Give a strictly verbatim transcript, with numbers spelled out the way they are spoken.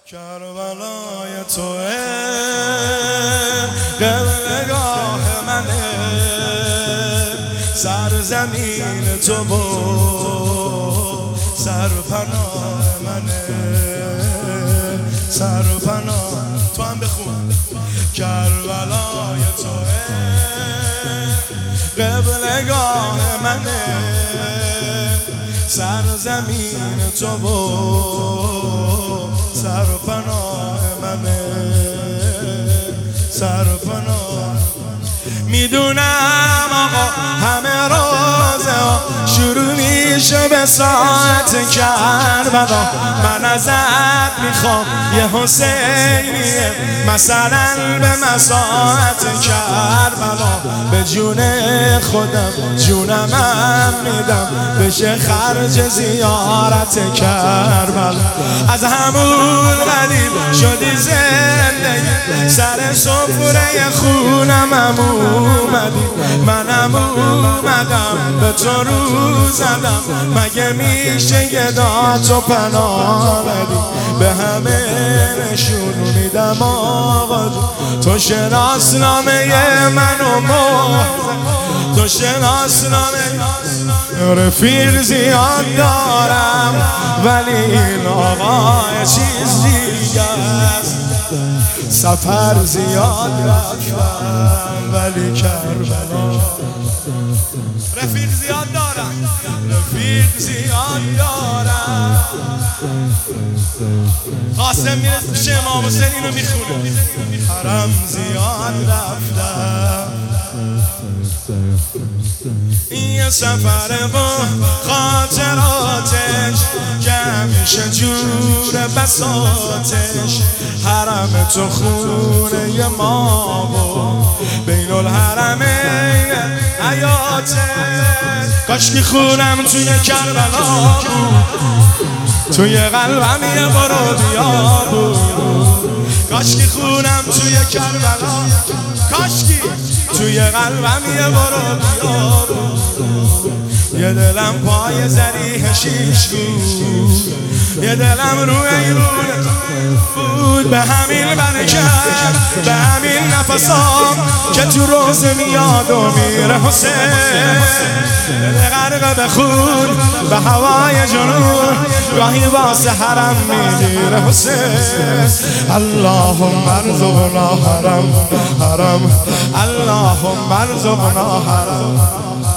کربلای توه قبلگاه منه، سرزمین تو و سرپناه منه، سرپناه. تو هم بخون. کربلای توه قبلگاه منه، سرزمین تو و سرپناه منه، سرپناه. میدونم آقا همه روزه ها شروع میشه به ساعت کربلا. من ازت میخوام یه حسینیه مثلا به مساعت کربلا. به جون خودم جونمم میدم بشه خرج زیارت کربلا. از همون قدیم شدی زندگی، سر سفره خونم اومدی، منم اومدم به تو رو زدم. مگه میشه گدا تو پناه بدی؟ به همه نشون میدم آقا تو شناسنامه منو مهر، تو شناسنامه. رفیق زیاد دارم ولی این آقا چیز دیگه است. سفر زیاد رفتم ولی کربلا. رفیق زیاد دارم، رفیق زیاد دارم. قاسم میرس میشه امام حسین اینو میخونه. حرم زیاد رفتم، این سفر با خاطراتش که همیشه جور بساتش. حرم تو خونه ما و بین الحرمین حیاتش. کاش که خونم توی کربلا بود، توی قلبم یه برو بیا بود. کاش که خونم توی کربلا، کاش که توی قلبم یه برو بیا بود. یه دلم پای زریح شیش بود، یه دلم روی ایرون بود. به همین برکت، به همین نفسام که تو روز میاد و میره حسین. دل غرق به خون به هوای جنون، گاهی واسه حرم میگیره حسین. اللهم ارزقنا حرم، حرم. اللهم ارزقنا حرم.